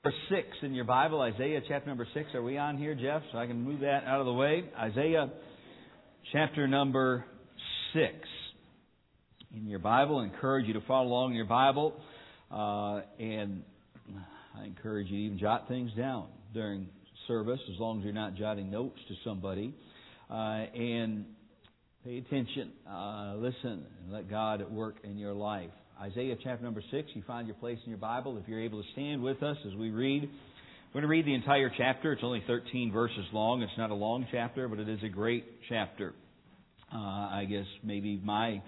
6 in your Bible, Isaiah chapter number 6. Are we on here, Jeff? So I can move that out of the way. Isaiah chapter number 6 in your Bible. I encourage you to follow along in your Bible. And I encourage you to even jot things down during service, as long as you're not jotting notes to somebody. And pay attention, listen, and let God work in your life. Isaiah chapter number 6, you find your place in your Bible. If you're able to stand with us as we read. We're going to read the entire chapter. It's only 13 verses long. It's not a long chapter, but it is a great chapter. I guess maybe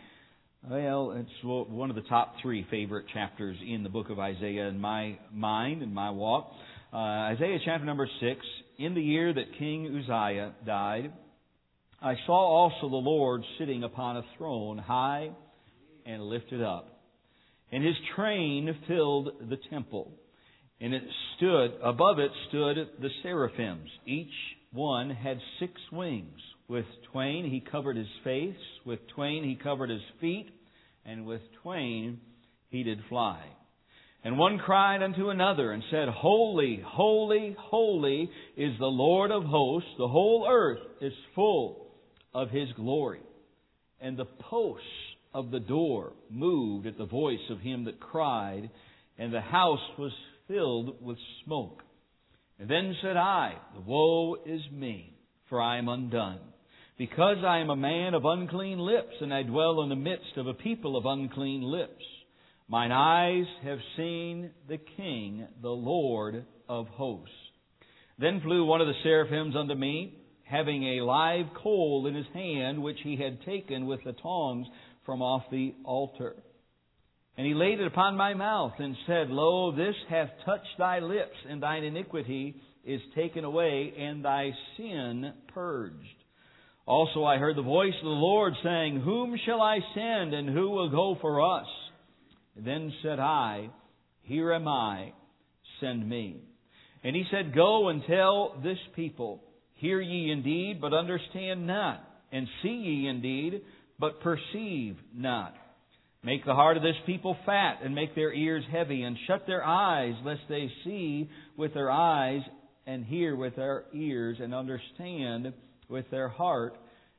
it's one of the top 3 favorite chapters in the book of Isaiah in my mind and my walk. Isaiah chapter number 6, in the year that King Uzziah died, I saw also the Lord sitting upon a throne, high and lifted up. And His train filled the temple. And above it stood the seraphims. Each one had 6 wings. With twain He covered His face, with twain He covered His feet, and with twain He did fly. And one cried unto another and said, Holy, holy, holy is the Lord of hosts. The whole earth is full of His glory. And the posts of the door moved at the voice of him that cried, and the house was filled with smoke. And then said I, Woe is me, for I am undone, because I am a man of unclean lips, and I dwell in the midst of a people of unclean lips. Mine eyes have seen the King, the Lord of hosts. Then flew one of the seraphims unto me, having a live coal in his hand, which he had taken with the tongs from off the altar. And he laid it upon my mouth, and said, Lo, this hath touched thy lips, and thine iniquity is taken away, and thy sin purged. Also I heard the voice of the Lord saying, Whom shall I send, and who will go for us? Then said I, Here am I, send me. And He said, Go and tell this people, Hear ye indeed, but understand not, and see ye indeed, but perceive not. Make the heart of this people fat, and make their ears heavy, and shut their eyes, lest they see with their eyes, and hear with their ears, and understand with their heart,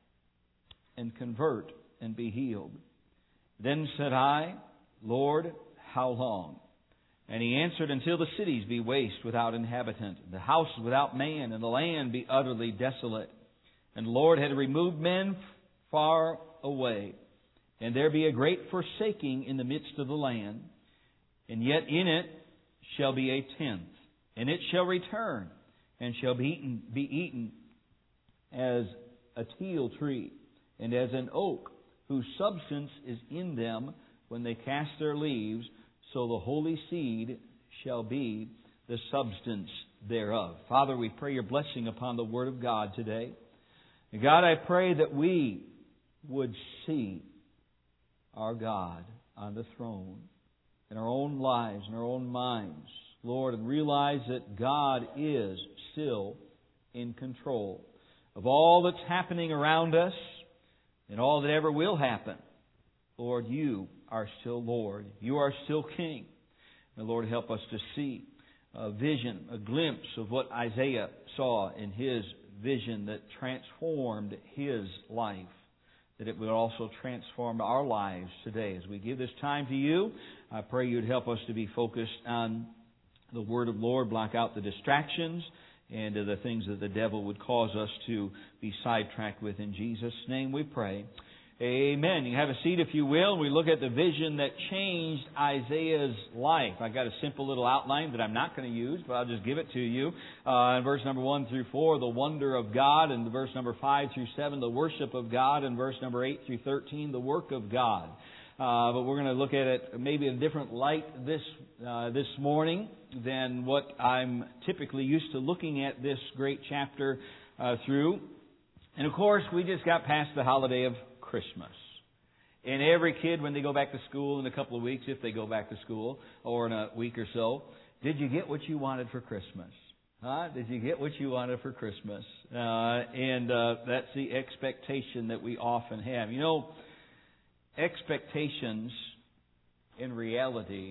and convert, and be healed. Then said I, Lord, how long? And He answered, Until the cities be waste without inhabitant, the houses without man, and the land be utterly desolate. And the Lord had removed men far away, and there be a great forsaking in the midst of the land. And yet in it shall be a tenth, and it shall return, and shall be eaten as a teil tree, and as an oak, whose substance is in them when they cast their leaves, so the holy seed shall be the substance thereof. Father, we pray Your blessing upon the Word of God today. And God, I pray that we would see our God on the throne in our own lives, in our own minds, Lord, and realize that God is still in control of all that's happening around us and all that ever will happen. Lord, You are still Lord. You are still King. And Lord, help us to see a vision, a glimpse of what Isaiah saw in his vision that transformed his life, that it would also transform our lives today. As we give this time to You, I pray You'd help us to be focused on the Word of the Lord, block out the distractions and the things that the devil would cause us to be sidetracked with. In Jesus' name we pray. Amen. You have a seat if you will. We look at the vision that changed Isaiah's life. I got a simple little outline that I'm not going to use, but I'll just give it to you. In verse number 1 through 4, the wonder of God. And verse number 5 through 7, the worship of God. And verse number 8 through 13, the work of God. But we're going to look at it maybe in a different light this morning than what I'm typically used to looking at this great chapter through. And of course, we just got past the holiday of Christmas. And every kid, when they go back to school in a couple of weeks, if they go back to school, or in a week or so, did you get what you wanted for Christmas? Did you get what you wanted for Christmas? And that's the expectation that we often have. You know, expectations in reality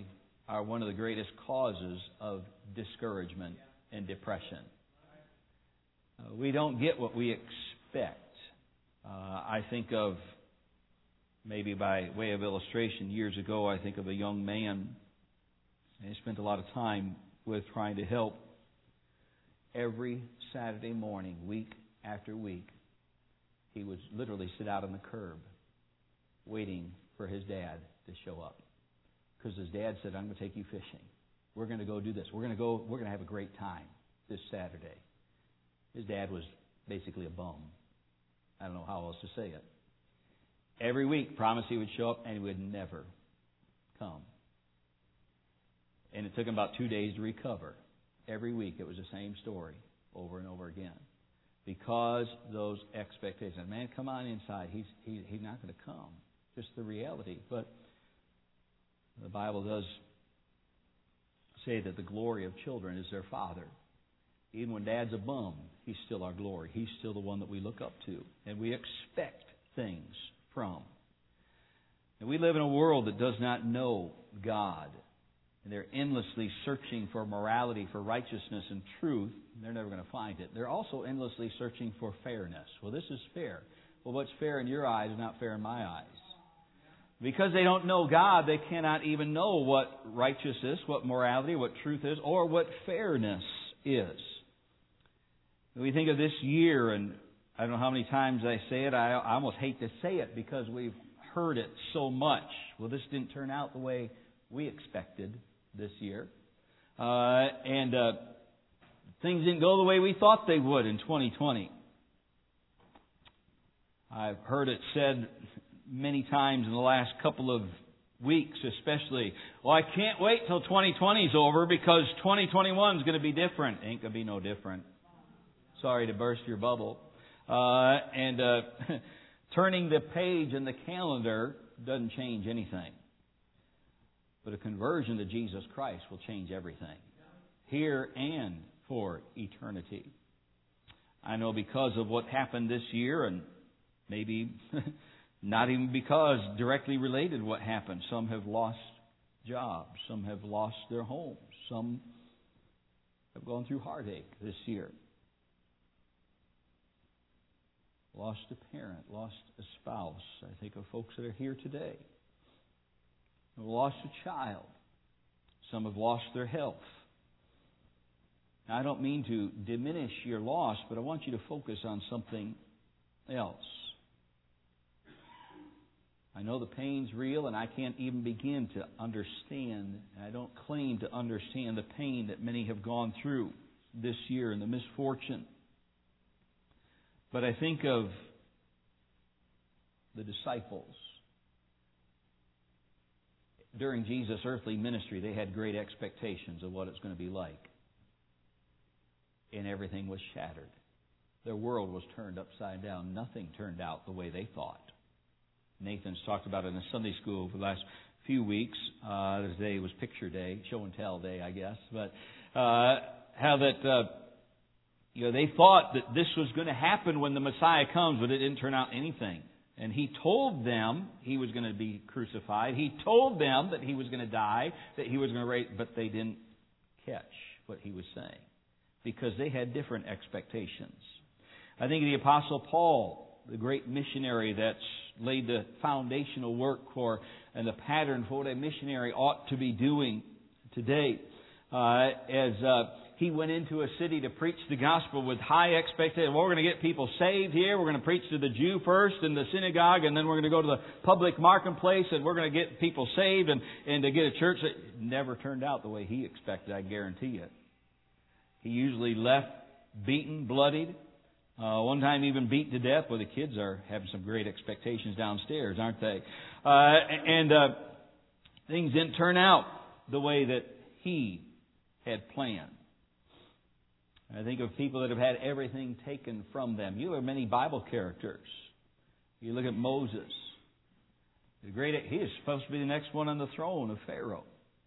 are one of the greatest causes of discouragement and depression. We don't get what we expect. I think of, maybe by way of illustration, years ago, I think of a young man. And he spent a lot of time with trying to help. Every Saturday morning, week after week, he would literally sit out on the curb waiting for his dad to show up. Because his dad said, I'm going to take you fishing. We're going to go do this. We're going to have a great time this Saturday. His dad was basically a bum. I don't know how else to say it. Every week, promised he would show up, and he would never come. And it took him about 2 days to recover. Every week, it was the same story over and over again. Because those expectations. Man, come on inside. He's not going to come. Just the reality. But the Bible does say that the glory of children is their father. Even when Dad's a bum, he's still our glory. He's still the one that we look up to. And we expect things from. And we live in a world that does not know God. And they're endlessly searching for morality, for righteousness and truth. And they're never going to find it. They're also endlessly searching for fairness. Well, this is fair. Well, what's fair in your eyes is not fair in my eyes. Because they don't know God, they cannot even know what righteousness, what morality, what truth is, or what fairness is. We think of this year, and I don't know how many times I say it. I almost hate to say it because we've heard it so much. Well, this didn't turn out the way we expected this year. And things didn't go the way we thought they would in 2020. I've heard it said many times in the last couple of weeks especially, well, I can't wait till 2020 is over because 2021 is going to be different. Ain't going to be no different. Sorry to burst your bubble. Turning the page in the calendar doesn't change anything. But a conversion to Jesus Christ will change everything. Here and for eternity. I know because of what happened this year, and maybe not even because directly related to what happened, some have lost jobs. Some have lost their homes. Some have gone through heartache this year. Lost a parent, lost a spouse. I think of folks that are here today. Have lost a child. Some have lost their health. Now, I don't mean to diminish your loss, but I want you to focus on something else. I know the pain's real, and I can't even begin to understand, and I don't claim to understand the pain that many have gone through this year and the misfortune. But I think of the disciples. During Jesus' earthly ministry, they had great expectations of what it's going to be like. And everything was shattered. Their world was turned upside down. Nothing turned out the way they thought. Nathan's talked about it in Sunday school for the last few weeks. This day was picture day, show and tell day, I guess. But how that they thought that this was going to happen when the Messiah comes, but it didn't turn out anything. And He told them He was going to be crucified. He told them that He was going to die, that He was going to raise, but they didn't catch what He was saying because they had different expectations. I think of the Apostle Paul, the great missionary that's laid the foundational work for and the pattern for what a missionary ought to be doing today. As he went into a city to preach the gospel with high expectations. Well, we're going to get people saved here. We're going to preach to the Jew first in the synagogue, and then we're going to go to the public marketplace, and we're going to get people saved and to get a church. That never turned out the way he expected, I guarantee it. He usually left beaten, bloodied. One time even beat to death. Well, the kids are having some great expectations downstairs, aren't they? Things didn't turn out the way that he had planned. I think of people that have had everything taken from them. You have many Bible characters. You look at Moses. He is supposed to be the next one on the throne of Pharaoh.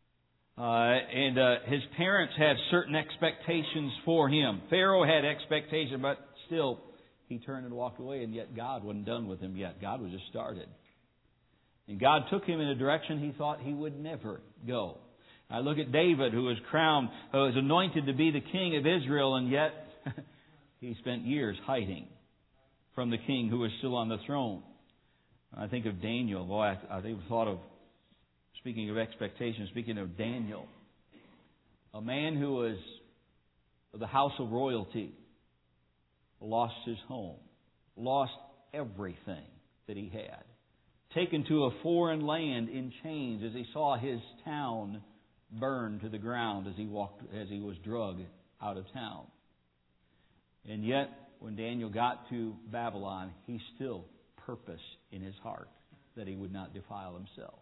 His parents had certain expectations for him. Pharaoh had expectations, but still he turned and walked away, and yet God wasn't done with him yet. God was just started. And God took him in a direction he thought he would never go. I look at David, who was crowned, who was anointed to be the king of Israel, and yet he spent years hiding from the king who was still on the throne. I think of Daniel. Boy, I think thought of, speaking of expectations, speaking of Daniel, a man who was of the house of royalty, lost his home, lost everything that he had, taken to a foreign land in chains as he saw his town burned to the ground as he was drugged out of town. And yet, when Daniel got to Babylon, he still purposed in his heart that he would not defile himself.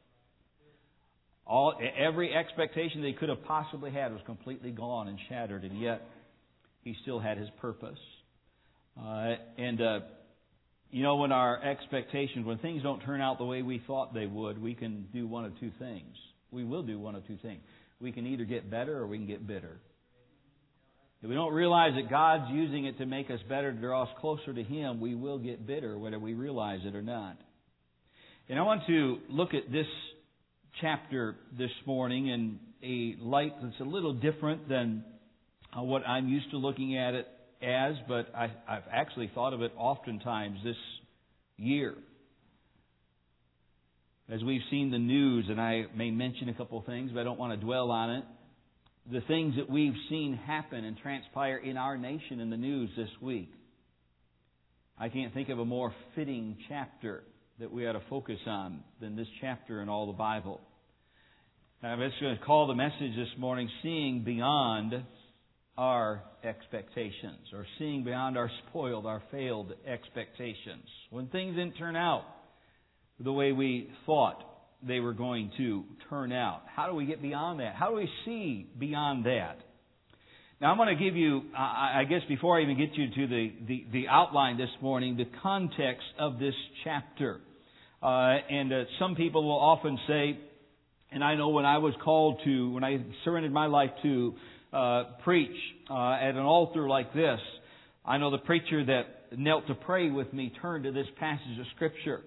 Every expectation that he could have possibly had was completely gone and shattered, and yet he still had his purpose. When our expectations, when things don't turn out the way we thought they would, we can do one of two things. We will do one of two things. We can either get better or we can get bitter. If we don't realize that God's using it to make us better, to draw us closer to Him, we will get bitter, whether we realize it or not. And I want to look at this chapter this morning in a light that's a little different than what I'm used to looking at it as, but I've actually thought of it oftentimes this year. As we've seen the news, and I may mention a couple of things, but I don't want to dwell on it. The things that we've seen happen and transpire in our nation in the news this week. I can't think of a more fitting chapter that we ought to focus on than this chapter in all the Bible. I'm just going to call the message this morning, Seeing Beyond Our Expectations, or Seeing Beyond Our Spoiled, Our Failed Expectations. When things didn't turn out the way we thought they were going to turn out. How do we get beyond that? How do we see beyond that? Now I'm going to give you, I guess before I even get you to the outline this morning, the context of this chapter. Some people will often say, and I know when I was called to, when I surrendered my life to preach at an altar like this, I know the preacher that knelt to pray with me turned to this passage of Scripture.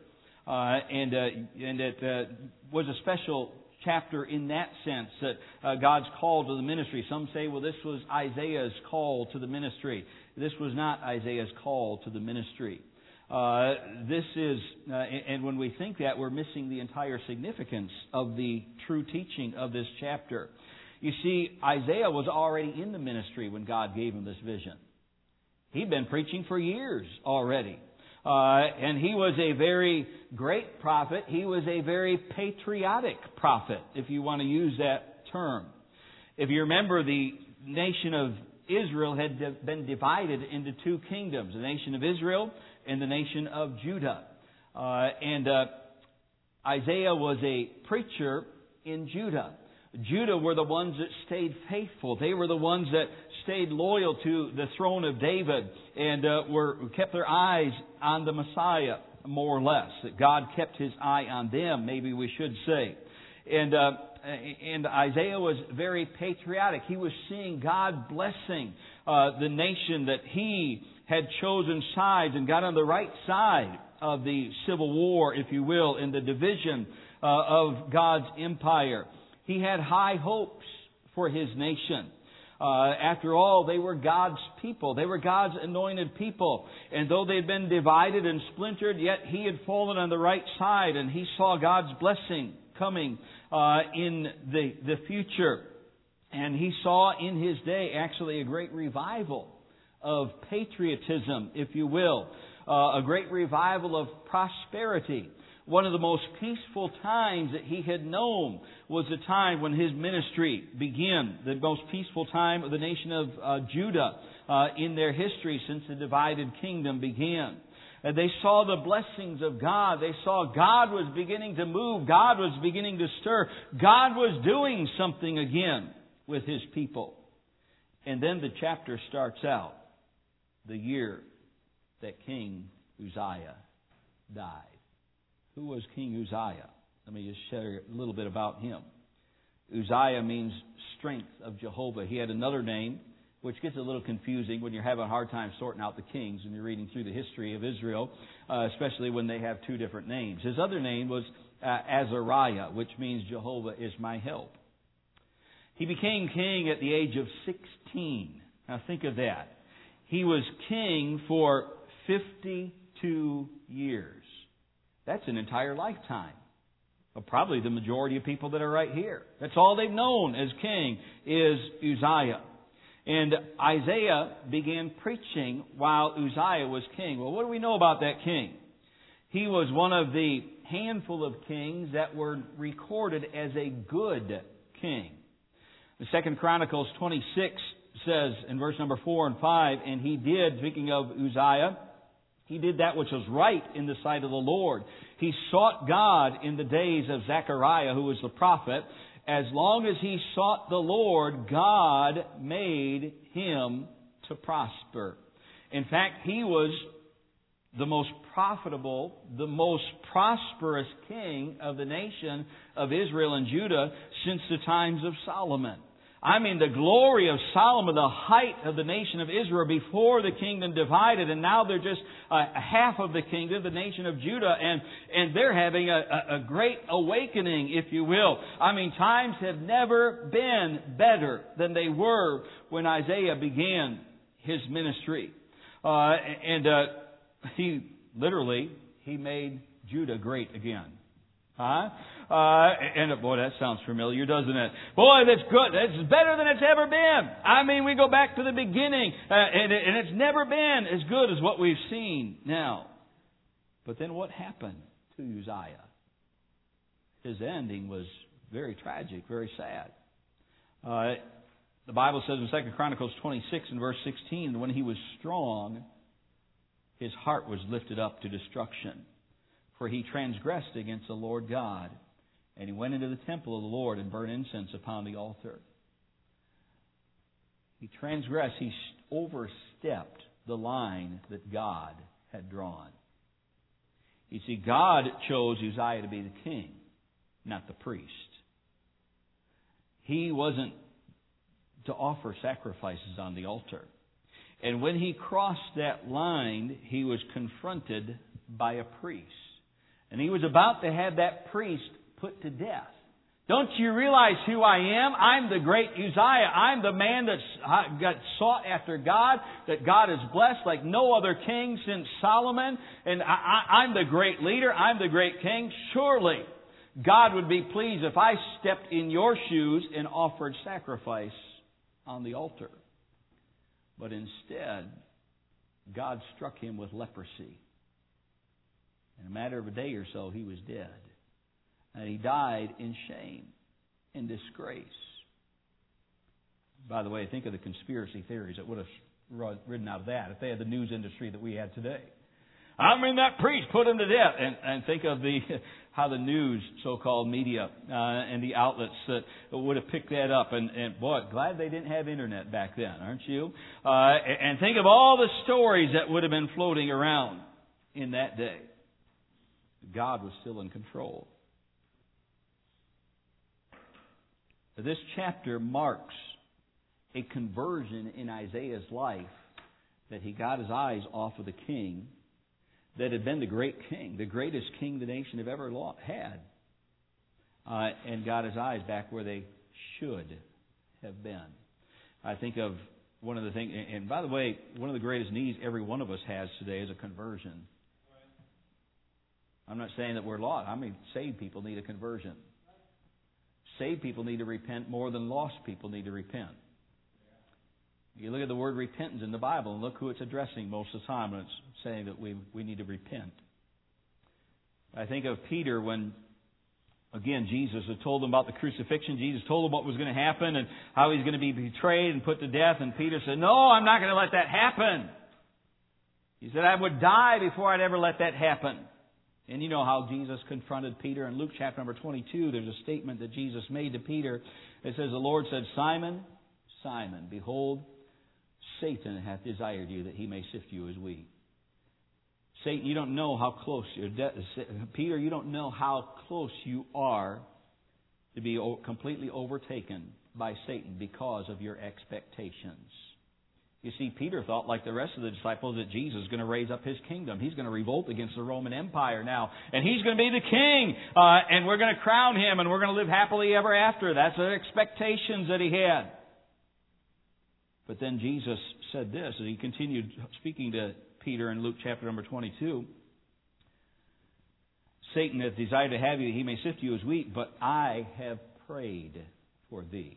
It was a special chapter in that sense, that God's call to the ministry. Some say, well, this was Isaiah's call to the ministry. This was not Isaiah's call to the ministry. And when we think that, we're missing the entire significance of the true teaching of this chapter. You see, Isaiah was already in the ministry when God gave him this vision. He'd been preaching for years already. And he was a very great prophet. He was a very patriotic prophet, if you want to use that term. If you remember, the nation of Israel had been divided into two kingdoms, the nation of Israel and the nation of Judah. Isaiah was a preacher in Judah. Judah were the ones that stayed faithful. They were the ones that stayed loyal to the throne of David and kept their eyes on the Messiah, more or less. That God kept His eye on them, maybe we should say. And Isaiah was very patriotic. He was seeing God blessing the nation that he had chosen sides and got on the right side of the civil war, if you will, in the division of God's empire. He had high hopes for his nation. After all, they were God's people. They were God's anointed people. And though they had been divided and splintered, yet he had fallen on the right side, and he saw God's blessing coming in the future. And he saw in his day actually a great revival of patriotism, if you will. A great revival of prosperity. One of the most peaceful times that he had known was the time when his ministry began. The most peaceful time of the nation of Judah in their history since the divided kingdom began. And they saw the blessings of God. They saw God was beginning to move. God was beginning to stir. God was doing something again with His people. And then the chapter starts out the year that King Uzziah died. Who was King Uzziah? Let me just share a little bit about him. Uzziah means strength of Jehovah. He had another name, which gets a little confusing when you're having a hard time sorting out the kings and you're reading through the history of Israel, especially when they have two different names. His other name was Azariah, which means Jehovah is my help. He became king at the age of 16. Now think of that. He was king for 52 years. That's an entire lifetime. Well, probably the majority of people that are right here. That's all they've known as king is Uzziah. And Isaiah began preaching while Uzziah was king. Well, what do we know about that king? He was one of the handful of kings that were recorded as a good king. The 2 Chronicles 26 says in verse number 4 and 5, and he did, speaking of Uzziah, he did that which was right in the sight of the Lord. He sought God in the days of Zechariah, who was the prophet. As long as he sought the Lord, God made him to prosper. In fact, he was the most profitable, the most prosperous king of the nation of Israel and Judah since the times of Solomon. I mean, the glory of Solomon, the height of the nation of Israel before the kingdom divided, and now they're just half of the kingdom, the nation of Judah, and they're having a great awakening, if you will. I mean, times have never been better than they were when Isaiah began his ministry. He made Judah great again. And boy, that sounds familiar, doesn't it? Boy, that's good. That's better than it's ever been. I mean, we go back to the beginning, and it's never been as good as what we've seen now. But then what happened to Uzziah? His ending was very tragic, very sad. The Bible says in 2 Chronicles 26 and verse 16, when he was strong, his heart was lifted up to destruction. For he transgressed against the Lord God, and he went into the temple of the Lord and burned incense upon the altar. He transgressed, he overstepped the line that God had drawn. You see, God chose Uzziah to be the king, not the priest. He wasn't to offer sacrifices on the altar. And when he crossed that line, he was confronted by a priest. And he was about to have that priest put to death. Don't you realize who I am? I'm the great Uzziah. I'm the man that's got sought after God, that God has blessed like no other king since Solomon. And I'm the great leader. I'm the great king. Surely God would be pleased if I stepped in your shoes and offered sacrifice on the altar. But instead, God struck him with leprosy. In a matter of a day or so, he was dead. And he died in shame, in disgrace. By the way, think of the conspiracy theories that would have ridden out of that if they had the news industry that we had today. I mean, that priest put him to death. And think of how the news, so-called media, and the outlets would have picked that up. And boy, glad they didn't have internet back then, aren't you? And think of all the stories that would have been floating around in that day. God was still in control. This chapter marks a conversion in Isaiah's life, that he got his eyes off of the king that had been the great king, the greatest king the nation have ever had, and got his eyes back where they should have been. I think of one of the things, and by the way, one of the greatest needs every one of us has today is a conversion. I'm not saying that we're lost. I mean, saved people need a conversion. Saved people need to repent more than lost people need to repent. You look at the word repentance in the Bible and look who it's addressing most of the time when it's saying that we need to repent. I think of Peter when, again, Jesus had told him about the crucifixion. Jesus told him what was going to happen and how he's going to be betrayed and put to death. And Peter said, "No, I'm not going to let that happen." He said, "I would die before I'd ever let that happen." And you know how Jesus confronted Peter. In Luke chapter number 22, there's a statement that Jesus made to Peter. It says, the Lord said, "Simon, Simon, behold, Satan hath desired you that he may sift you as wheat." Satan, you don't know how close Peter, you don't know how close you are to be completely overtaken by Satan because of your expectations. You see, Peter thought, like the rest of the disciples, that Jesus is going to raise up His kingdom. He's going to revolt against the Roman Empire now. And He's going to be the king. And we're going to crown Him. And we're going to live happily ever after. That's the expectations that he had. But then Jesus said this, as He continued speaking to Peter in Luke chapter number 22. Satan hath desired to have you, that he may sift you as wheat, but I have prayed for thee.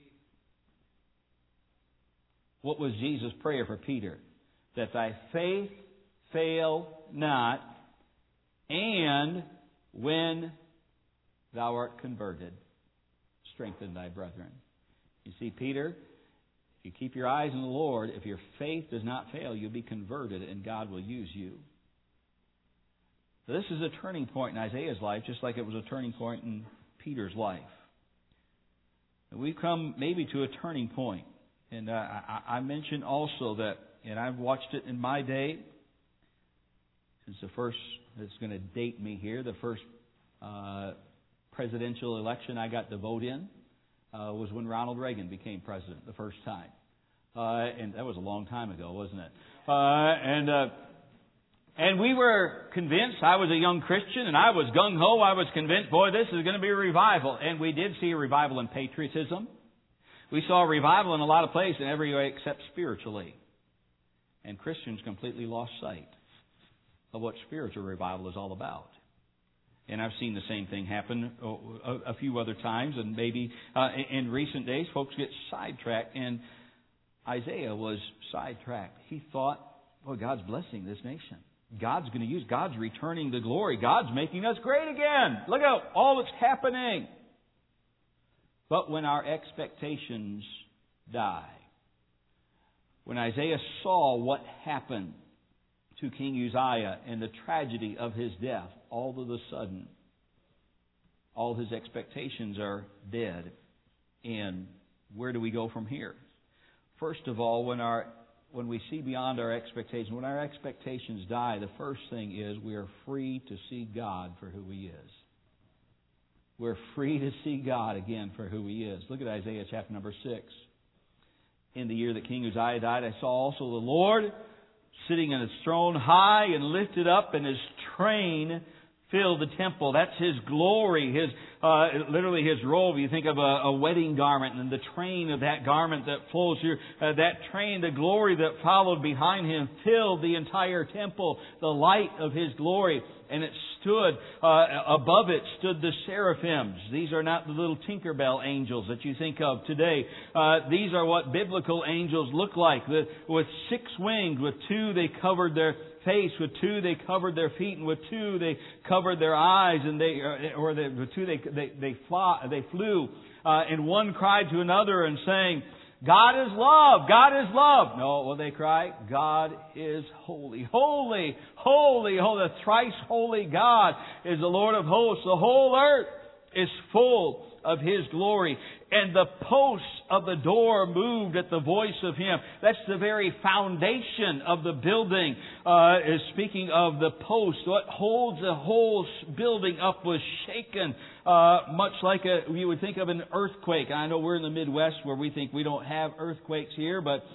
What was Jesus' prayer for Peter? That thy faith fail not, and when thou art converted, strengthen thy brethren. You see, Peter, if you keep your eyes on the Lord, if your faith does not fail, you'll be converted and God will use you. So this is a turning point in Isaiah's life, just like it was a turning point in Peter's life. And we've come maybe to a turning point. And I mentioned also that, and I've watched it in my day, since the first, it's going to date me here, the first presidential election I got to vote in was when Ronald Reagan became president the first time. And that was a long time ago, wasn't it? And we were convinced, I was a young Christian, and I was gung-ho, I was convinced, boy, this is going to be a revival. And we did see a revival in patriotism. We saw a revival in a lot of places in every way except spiritually. And Christians completely lost sight of what spiritual revival is all about. And I've seen the same thing happen a few other times, and maybe in recent days folks get sidetracked. And Isaiah was sidetracked. He thought, well, God's blessing this nation. God's going to use, God's returning the glory. God's making us great again. Look at all that's happening. But when our expectations die, when Isaiah saw what happened to King Uzziah and the tragedy of his death, all of a sudden, all his expectations are dead. And where do we go from here? First of all, when we see beyond our expectations, when our expectations die, the first thing is we are free to see God for who He is. We're free to see God again for who He is. Look at Isaiah chapter number 6. In the year that King Uzziah died, I saw also the Lord sitting on His throne high and lifted up, and His train filled the temple. That's His glory, literally His robe. You think of a wedding garment and the train of that garment that flows here. That train, the glory that followed behind Him, filled the entire temple, the light of His glory. And it stood, above it stood the seraphims. These are not the little Tinkerbell angels that you think of today. These are what biblical angels look like. With 6 wings, with 2 they covered their face, with 2 they covered their feet, and with 2 they covered their eyes, and with 2 they flew. And one cried to another and saying, God is love, God is love. No, what they cry? God is holy, holy, holy, holy. The thrice holy God is the Lord of hosts. The whole earth is full of His glory. And the posts of the door moved at the voice of Him. That's the very foundation of the building. Is speaking of the post. What holds the whole building up was shaken, much like you would think of an earthquake. I know we're in the Midwest where we think we don't have earthquakes here, but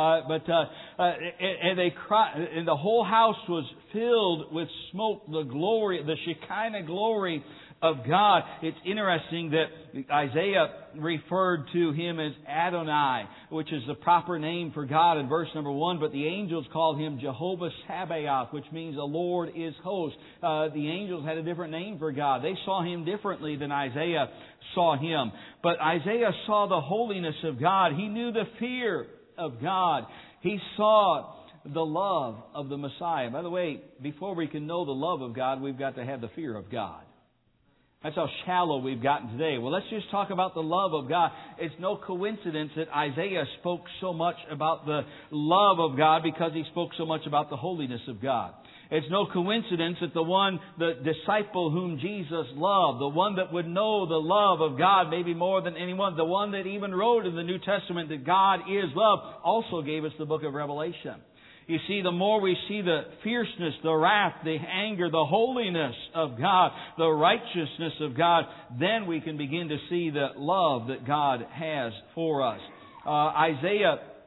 they cry, and the whole house was filled with smoke, the glory, the Shekinah glory of God. It's interesting that Isaiah referred to Him as Adonai, which is the proper name for God in verse number 1, but the angels called Him Jehovah Sabaoth, which means the Lord is host. The angels had a different name for God. They saw Him differently than Isaiah saw Him. But Isaiah saw the holiness of God. He knew the fear of God. He saw the love of the Messiah. By the way, before we can know the love of God, we've got to have the fear of God. That's how shallow we've gotten today. Well, let's just talk about the love of God. It's no coincidence that Isaiah spoke so much about the love of God because he spoke so much about the holiness of God. It's no coincidence that the disciple whom Jesus loved, the one that would know the love of God maybe more than anyone, the one that even wrote in the New Testament that God is love, also gave us the book of Revelation. You see, the more we see the fierceness, the wrath, the anger, the holiness of God, the righteousness of God, then we can begin to see the love that God has for us. Isaiah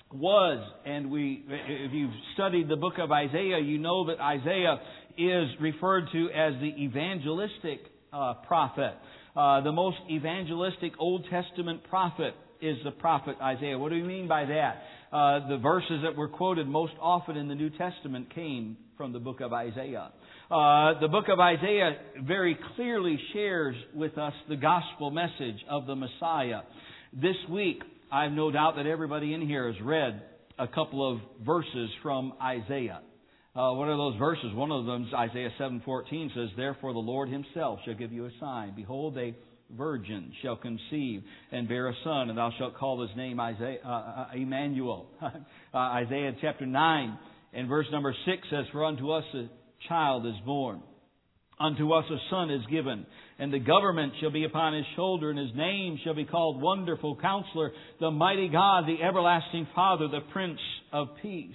was, and if you've studied the book of Isaiah, you know that Isaiah is referred to as the evangelistic prophet. The most evangelistic Old Testament prophet is the prophet Isaiah. What do we mean by that? The verses that were quoted most often in the New Testament came from the book of Isaiah. The book of Isaiah very clearly shares with us the gospel message of the Messiah. This week, I have no doubt that everybody in here has read a couple of verses from Isaiah. What are those verses? One of them is Isaiah 7:14 says, "Therefore the Lord Himself shall give you a sign. Behold, a virgin shall conceive and bear a son, and thou shalt call his name Emmanuel." Isaiah chapter 9 and verse number 6 says, "For unto us a child is born. Unto us a son is given, and the government shall be upon his shoulder, and his name shall be called Wonderful Counselor, the Mighty God, the Everlasting Father, the Prince of Peace."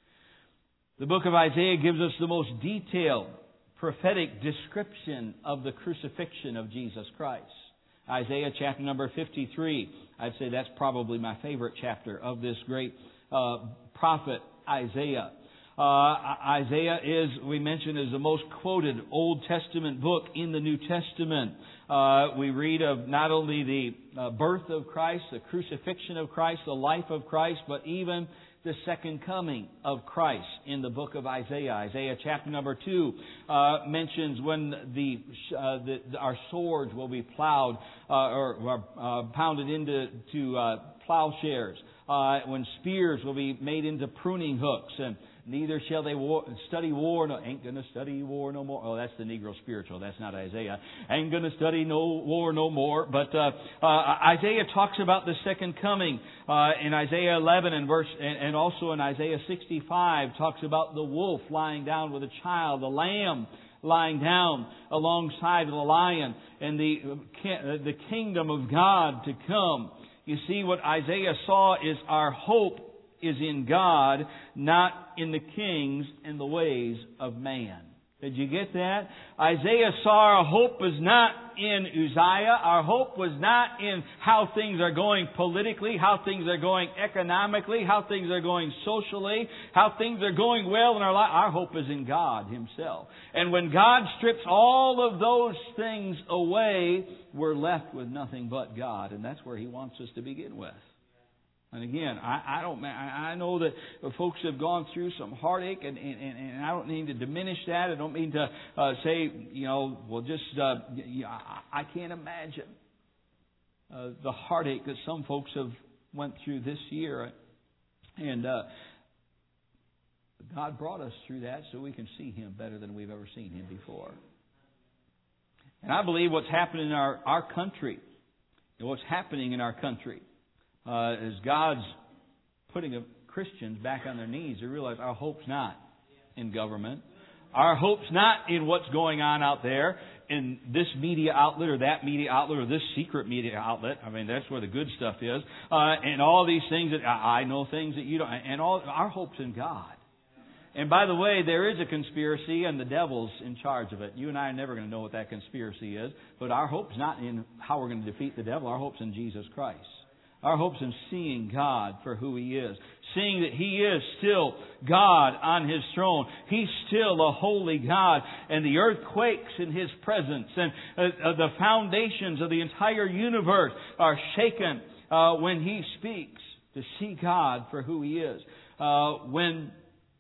The book of Isaiah gives us the most detailed prophetic description of the crucifixion of Jesus Christ. Isaiah chapter number 53, I'd say that's probably my favorite chapter of this great prophet Isaiah. Isaiah is, we mentioned, is the most quoted Old Testament book in the New Testament. We read of not only the birth of Christ, the crucifixion of Christ, the life of Christ, but even the second coming of Christ in the book of Isaiah. Isaiah chapter number 2 mentions when our swords will be plowed or pounded into plowshares, when spears will be made into pruning hooks, and neither shall they study war. No, ain't going to study war no more. Oh, that's the Negro spiritual. That's not Isaiah. Ain't going to study no war no more. But Isaiah talks about the second coming in Isaiah 11 and also in Isaiah 65 talks about the wolf lying down with a child, the lamb lying down alongside the lion, and the kingdom of God to come. You see, what Isaiah saw is our hope is in God, not in the kings and the ways of man. Did you get that? Isaiah saw our hope was not in Uzziah. Our hope was not in how things are going politically, how things are going economically, how things are going socially, how things are going well in our life. Our hope is in God Himself. And when God strips all of those things away, we're left with nothing but God. And that's where He wants us to begin with. And again, I know that folks have gone through some heartache, and I don't mean to diminish that. I don't mean to say, I can't imagine the heartache that some folks have went through this year. And God brought us through that so we can see Him better than we've ever seen Him before. And I believe what's happening in our country, what's happening in our country, is God's putting Christians back on their knees to realize our hope's not in government. Our hope's not in what's going on out there in this media outlet or that media outlet or this secret media outlet. I mean, that's where the good stuff is. And all these things that I know things that you don't. And our hope's in God. And by the way, there is a conspiracy and the devil's in charge of it. You and I are never going to know what that conspiracy is. But our hope's not in how we're going to defeat the devil. Our hope's in Jesus Christ. Our hope's in seeing God for who He is. Seeing that He is still God on His throne. He's still a holy God. And the earth quakes in His presence. And the foundations of the entire universe are shaken when He speaks. To see God for who He is. When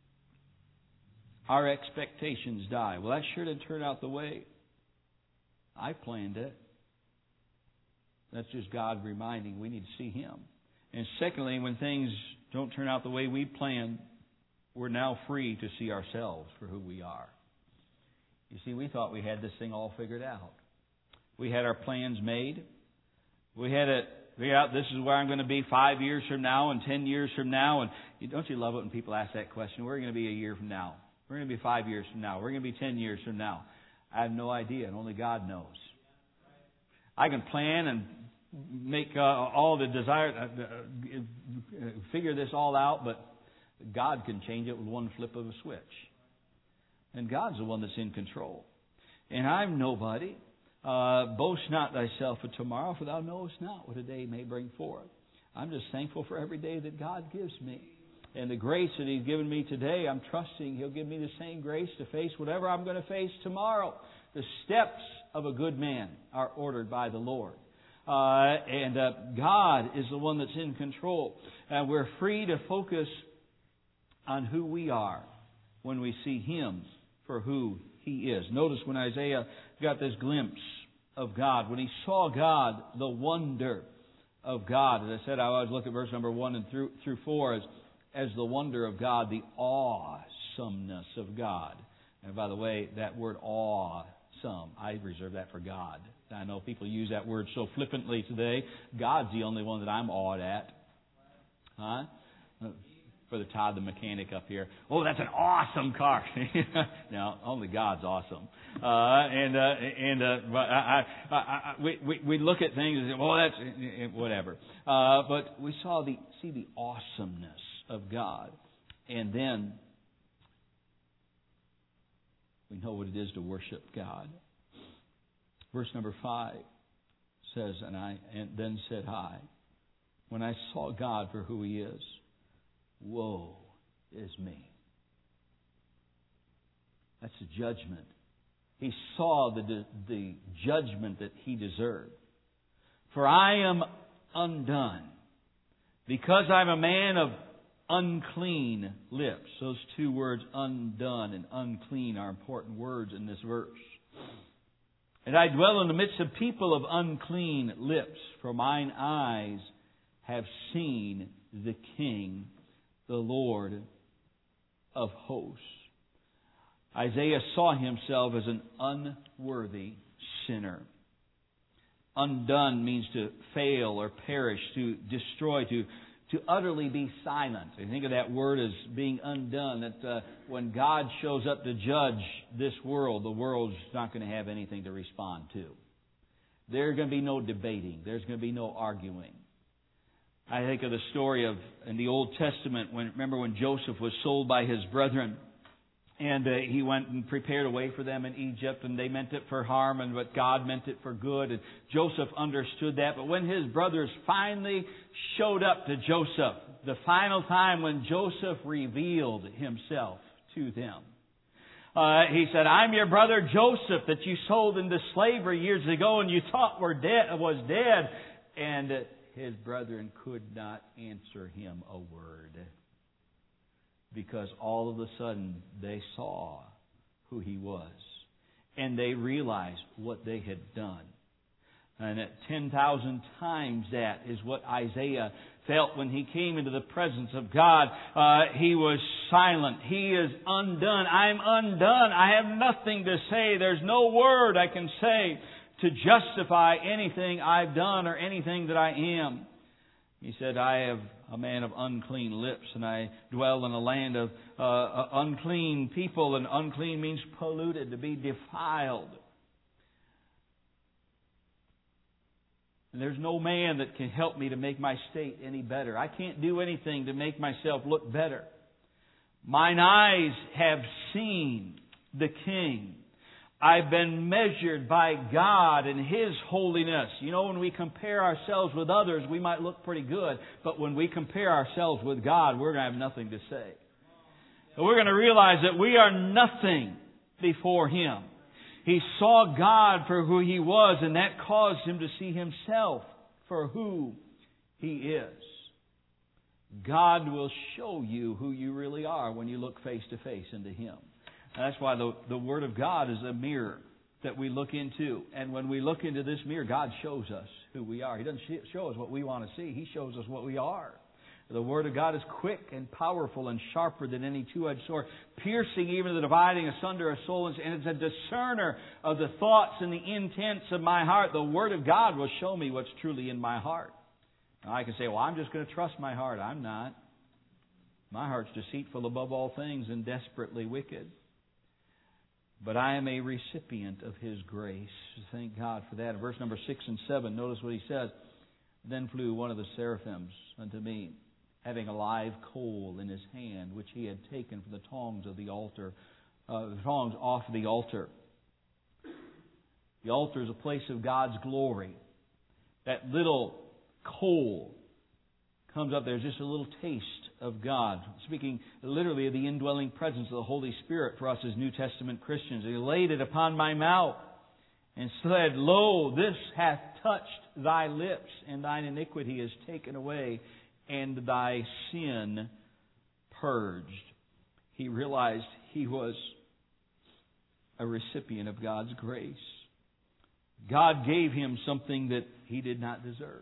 our expectations die. Well, that sure didn't turn out the way I planned it. That's just God reminding we need to see Him. And secondly, when things don't turn out the way we planned, we're now free to see ourselves for who we are. You see, we thought we had this thing all figured out. We had our plans made. We had it figured out, this is where I'm going to be 5 years from now and 10 years from now. And don't you love it when people ask that question? Where are you going to be a year from now? We're going to be 5 years from now. We're going to be 10 years from now. I have no idea, and only God knows. I can plan and make all the desire, figure this all out, but God can change it with one flip of a switch. And God's the one that's in control. And I'm nobody. Boast not thyself of tomorrow, for thou knowest not what a day may bring forth. I'm just thankful for every day that God gives me. And the grace that He's given me today, I'm trusting He'll give me the same grace to face whatever I'm going to face tomorrow. The steps of a good man are ordered by the Lord. God is the one that's in control. And we're free to focus on who we are when we see Him for who He is. Notice when Isaiah got this glimpse of God, when he saw God, the wonder of God. As I said, I always look at verse number 1 and through 4 as the wonder of God, the awesomeness of God. And by the way, that word awesome, I reserve that for God. I know people use that word so flippantly today. God's the only one that I'm awed at. Huh? Brother Todd, the mechanic up here. Oh, that's an awesome car. No, only God's awesome. We look at things and say, well, that's whatever. But we see the awesomeness of God, and then we know what it is to worship God. Verse number 5 says, and then said I, when I saw God for who He is, woe is me. That's a judgment. He saw the judgment that he deserved. For I am undone, because I'm a man of unclean lips. Those two words, undone and unclean, are important words in this verse. And I dwell in the midst of people of unclean lips, for mine eyes have seen the King, the Lord of hosts. Isaiah saw himself as an unworthy sinner. Undone means to fail or perish, to destroy, to utterly be silent. I think of that word as being undone, that when God shows up to judge this world, the world's not going to have anything to respond to. There's going to be no debating. There's going to be no arguing. I think of the story of in the Old Testament, remember when Joseph was sold by his brethren, and he went and prepared a way for them in Egypt, and they meant it for harm, but God meant it for good. And Joseph understood that. But when his brothers finally showed up to Joseph, the final time when Joseph revealed himself to them, he said, I'm your brother Joseph that you sold into slavery years ago and you thought was dead. And his brethren could not answer him a word, because all of a sudden they saw who he was, and they realized what they had done. And at 10,000 times that is what Isaiah felt when he came into the presence of God. He was silent. He is undone. I'm undone. I have nothing to say. There's no word I can say to justify anything I've done or anything that I am. He said, I have a man of unclean lips, and I dwell in a land of unclean people, and unclean means polluted, to be defiled. And there's no man that can help me to make my state any better. I can't do anything to make myself look better. Mine eyes have seen the King. I've been measured by God and His holiness. You know, when we compare ourselves with others, we might look pretty good. But when we compare ourselves with God, we're going to have nothing to say. And we're going to realize that we are nothing before Him. He saw God for who He was, and that caused him to see himself for who He is. God will show you who you really are when you look face to face into Him. That's why the Word of God is a mirror that we look into. And when we look into this mirror, God shows us who we are. He doesn't show us what we want to see. He shows us what we are. The Word of God is quick and powerful and sharper than any two-edged sword, piercing even the dividing asunder of souls, and it's a discerner of the thoughts and the intents of my heart. The Word of God will show me what's truly in my heart. Now I can say, well, I'm just going to trust my heart. I'm not. My heart's deceitful above all things and desperately wicked. But I am a recipient of His grace. Thank God for that. In verse number 6 and 7, notice what he says. Then flew one of the seraphims unto me, having a live coal in his hand, which he had taken from the tongs of the altar, the tongs off the altar. The altar is a place of God's glory. That little coal comes up, there's just a little taste of God. Speaking literally of the indwelling presence of the Holy Spirit for us as New Testament Christians. He laid it upon my mouth and said, Lo, this hath touched thy lips, and thine iniquity is taken away, and thy sin purged. He realized he was a recipient of God's grace. God gave him something that he did not deserve.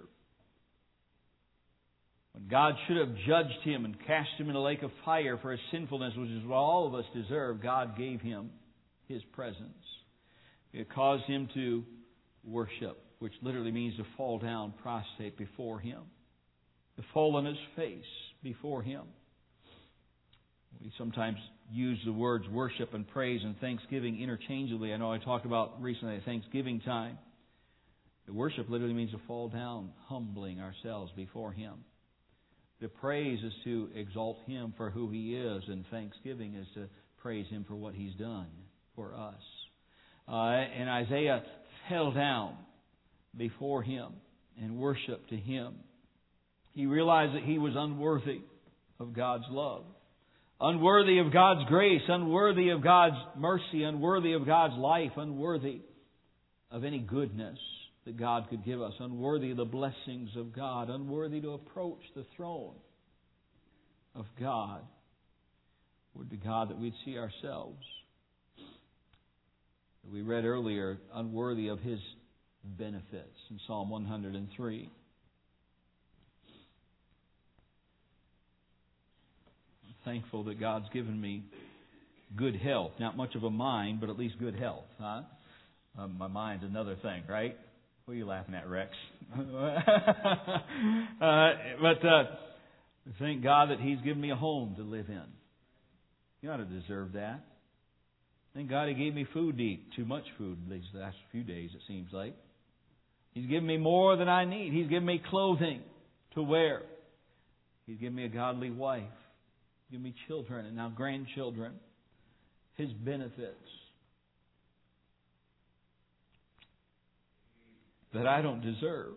When God should have judged him and cast him in a lake of fire for his sinfulness, which is what all of us deserve, God gave him His presence. It caused him to worship, which literally means to fall down prostrate before Him, to fall on his face before Him. We sometimes use the words worship and praise and thanksgiving interchangeably. I know I talked about recently at Thanksgiving time. The worship literally means to fall down, humbling ourselves before Him. The praise is to exalt Him for who He is, and thanksgiving is to praise Him for what He's done for us. And Isaiah fell down before Him and worshiped to Him. He realized that he was unworthy of God's love, unworthy of God's grace, unworthy of God's mercy, unworthy of God's life, unworthy of any goodness that God could give us, unworthy of the blessings of God, unworthy to approach the throne of God. Would to God that we'd see ourselves, we read earlier, unworthy of His benefits in Psalm 103. I'm thankful that God's given me good health. Not much of a mind, but at least good health. Huh? My mind's another thing, right? What are you laughing at, Rex? Thank God that He's given me a home to live in. You ought to deserve that. Thank God He gave me food to eat. Too much food these last few days, it seems like. He's given me more than I need. He's given me clothing to wear. He's given me a godly wife. He's given me children and now grandchildren. His benefits that I don't deserve.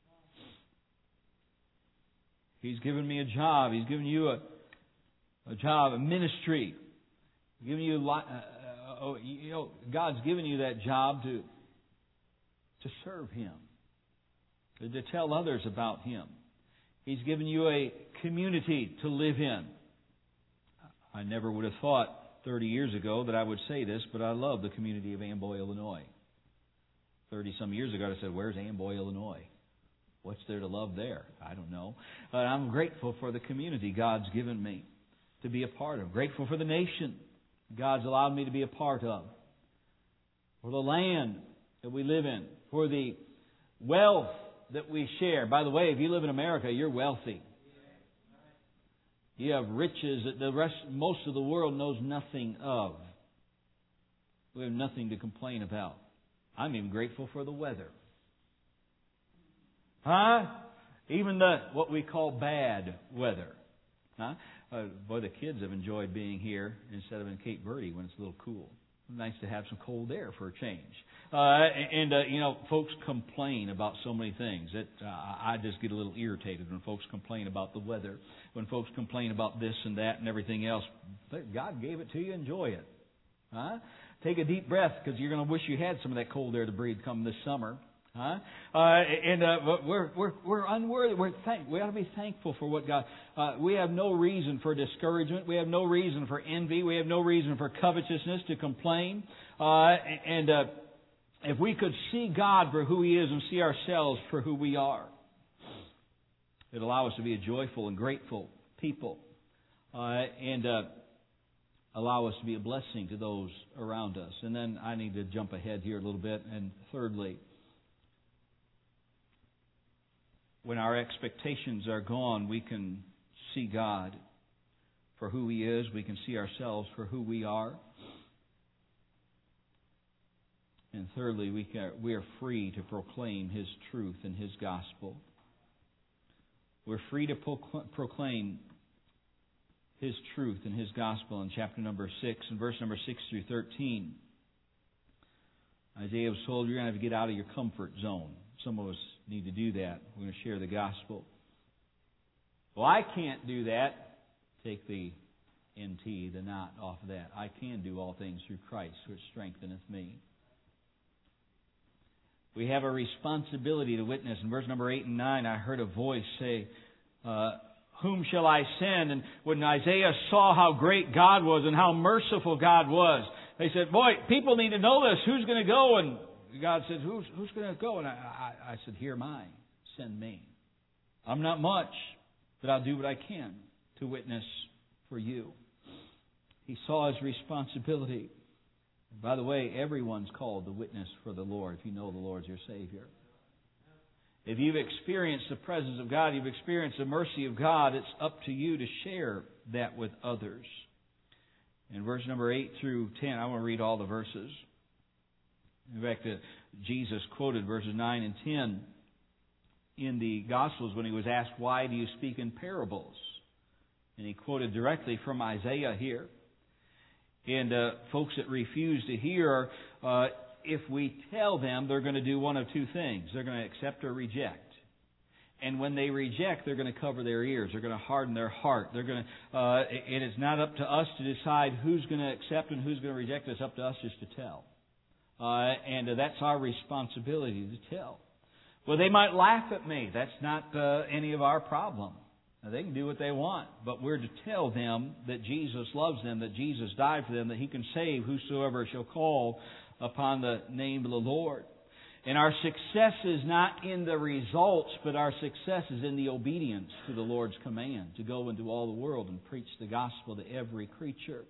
He's given me a job. He's given you a job, a ministry. He's given you God's given you that job to serve Him, to tell others about Him. He's given you a community to live in. I never would have thought 30 years ago that I would say this, but I love the community of Amboy, Illinois. 30-some years ago, I said, where's Amboy, Illinois? What's there to love there? I don't know. But I'm grateful for the community God's given me to be a part of. Grateful for the nation God's allowed me to be a part of. For the land that we live in. For the wealth that we share. By the way, if you live in America, you're wealthy. You have riches that most of the world knows nothing of. We have nothing to complain about. I'm even grateful for the weather. Huh? Even what we call bad weather. Huh? Boy, the kids have enjoyed being here instead of in Cape Verde when it's a little cool. Nice to have some cold air for a change. Folks complain about so many things that I just get a little irritated when folks complain about the weather, when folks complain about this and that and everything else. But God gave it to you. Enjoy it. Huh? Take a deep breath because you're going to wish you had some of that cold air to breathe come this summer. Huh? We're unworthy. We ought to be thankful for what God. We have no reason for discouragement. We have no reason for envy. We have no reason for covetousness to complain. If we could see God for who He is and see ourselves for who we are, it'd allow us to be a joyful and grateful people, and allow us to be a blessing to those around us. And then I need to jump ahead here a little bit. And thirdly, when our expectations are gone, we can see God for who He is. We can see ourselves for who we are. And thirdly, we are free to proclaim His truth and His gospel. We're free to proclaim His truth and His gospel in chapter number 6 and verse number 6 through 13. Isaiah was told you're going to have to get out of your comfort zone. Some of us need to do that. We're going to share the gospel. Well, I can't do that. Take the NT, the not, off of that. I can do all things through Christ, which strengtheneth me. We have a responsibility to witness. In verse number 8 and 9, I heard a voice say, whom shall I send? And when Isaiah saw how great God was and how merciful God was, they said, boy, people need to know this. Who's going to go? And God said, who's going to go? And I said, here am I. Send me. I'm not much, but I'll do what I can to witness for you. He saw his responsibility. By the way, everyone's called to witness for the Lord if you know the Lord's your Savior. If you've experienced the presence of God, you've experienced the mercy of God, it's up to you to share that with others. In verse number 8 through 10, I want to read all the verses. In fact, Jesus quoted verses 9 and 10 in the Gospels when he was asked, why do you speak in parables? And he quoted directly from Isaiah here. And folks that refuse to hear, if we tell them, they're going to do one of two things. They're going to accept or reject. And when they reject, they're going to cover their ears. They're going to harden their heart. They're going to. It is not up to us to decide who's going to accept and who's going to reject. It's up to us just to tell. And that's our responsibility to tell. Well, they might laugh at me. That's not any of our problem. Now, they can do what they want, but we're to tell them that Jesus loves them, that Jesus died for them, that He can save whosoever shall call upon the name of the Lord. And our success is not in the results, but our success is in the obedience to the Lord's command to go into all the world and preach the gospel to every creature.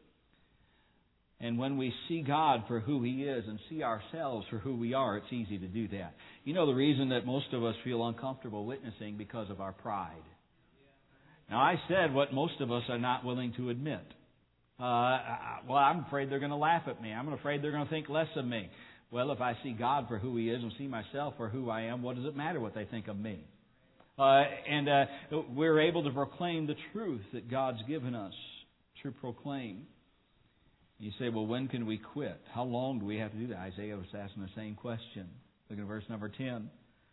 And when we see God for who He is and see ourselves for who we are, it's easy to do that. You know the reason that most of us feel uncomfortable witnessing? Because of our pride. Now, I said what most of us are not willing to admit. Well, I'm afraid they're going to laugh at me. I'm afraid they're going to think less of me. Well, if I see God for who He is and see myself for who I am, what does it matter what they think of me? And we're able to proclaim the truth that God's given us to proclaim. You say, well, when can we quit? How long do we have to do that? Isaiah was asking the same question. Look at verse number 10.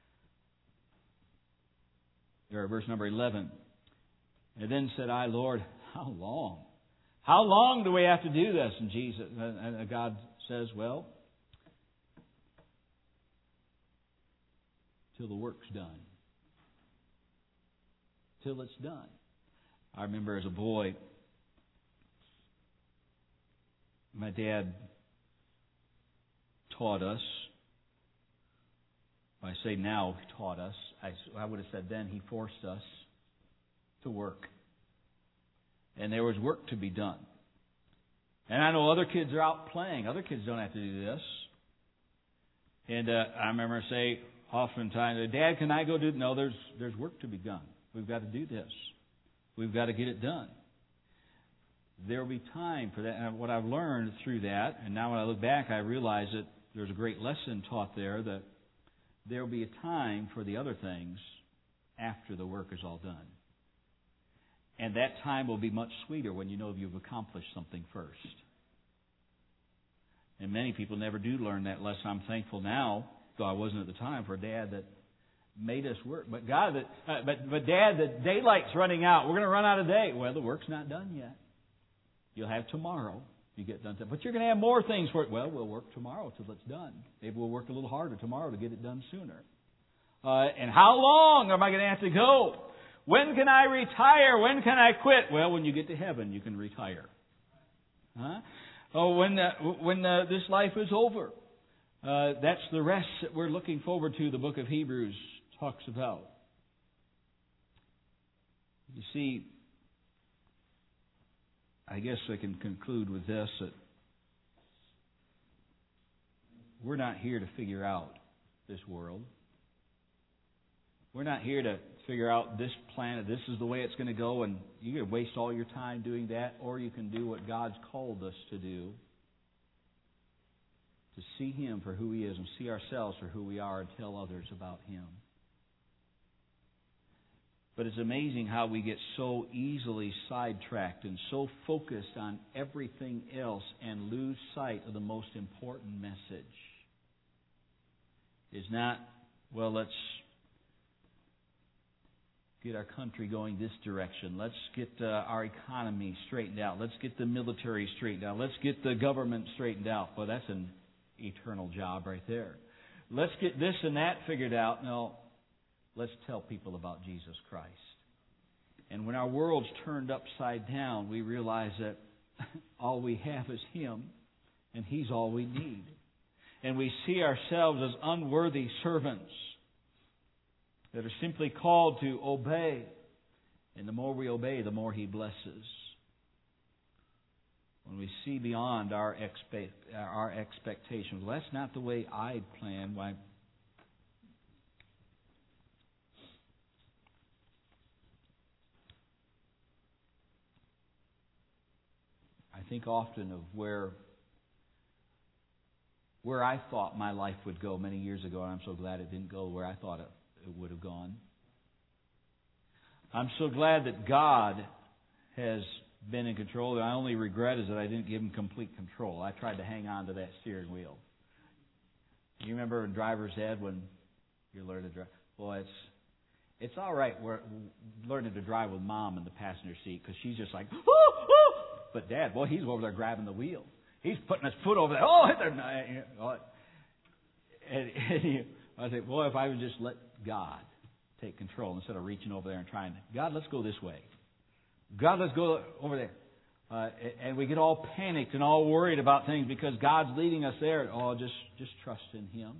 Or verse number 11. And then said I, Lord, how long? How long do we have to do this? And God says, well, till the work's done. Till it's done. I remember as a boy, my dad taught us. I say now taught us. I would have said then he forced us to work. And there was work to be done. And I know other kids are out playing. Other kids don't have to do this. And I remember say oftentimes, Dad, can I go do it? No, there's work to be done. We've got to do this. We've got to get it done. There will be time for that. And what I've learned through that, and now when I look back, I realize that there's a great lesson taught there that there will be a time for the other things after the work is all done. And that time will be much sweeter when you know you've accomplished something first. And many people never do learn that lesson. I'm thankful now, though I wasn't at the time, for a dad that made us work. But God, but Dad, the daylight's running out. We're going to run out of day. Well, the work's not done yet. You'll have tomorrow if you get done. But you're going to have more things for it. Well, we'll work tomorrow till it's done. Maybe we'll work a little harder tomorrow to get it done sooner. And how long am I going to have to go? When can I retire? When can I quit? Well, when you get to heaven, you can retire. When this life is over. That's the rest that we're looking forward to, the book of Hebrews talks about. You see, I guess I can conclude with this, that we're not here to figure out this world. We're not here to figure out this planet, this is the way it's going to go, and you can waste all your time doing that, or you can do what God's called us to do, to see Him for who He is and see ourselves for who we are and tell others about Him. But it's amazing how we get so easily sidetracked and so focused on everything else and lose sight of the most important message. It's not, well, get our country going this direction. Let's get our economy straightened out. Let's get the military straightened out. Let's get the government straightened out. Well, that's an eternal job right there. Let's get this and that figured out. No, let's tell people about Jesus Christ. And when our world's turned upside down, we realize that all we have is Him, and He's all we need. And we see ourselves as unworthy servants that are simply called to obey. And the more we obey, the more He blesses. When we see beyond our expectations, well, that's not the way I planned. Why? I think often of where I thought my life would go many years ago, and I'm so glad it didn't go where I thought it would have gone. I'm so glad that God has been in control. The only regret is that I didn't give Him complete control. I tried to hang on to that steering wheel. You remember in driver's ed when you're learning to drive? Boy, it's all right. We're learning to drive with Mom in the passenger seat because she's just like, whoo, whoo! But Dad, boy, he's over there grabbing the wheel. He's putting his foot over there. Oh, hit there! And I say, boy, if I would just let God take control instead of reaching over there and trying to, God, let's go this way. God, let's go over there. And we get all panicked and all worried about things because God's leading us there. Oh, just trust in Him.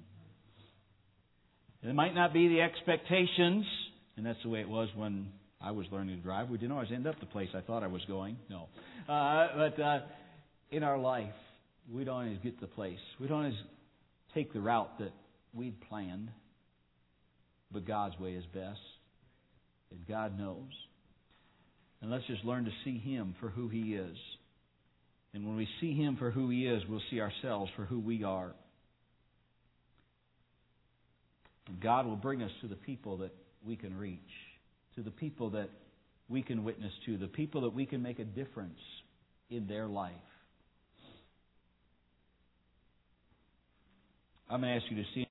It might not be the expectations, and that's the way it was when I was learning to drive. We didn't always end up the place I thought I was going. No. But in our life, we don't always get to the place. We don't always take the route that we'd planned. But God's way is best. And God knows. And let's just learn to see Him for who He is. And when we see Him for who He is, we'll see ourselves for who we are. And God will bring us to the people that we can reach, to the people that we can witness to, the people that we can make a difference in their life. I'm going to ask you to see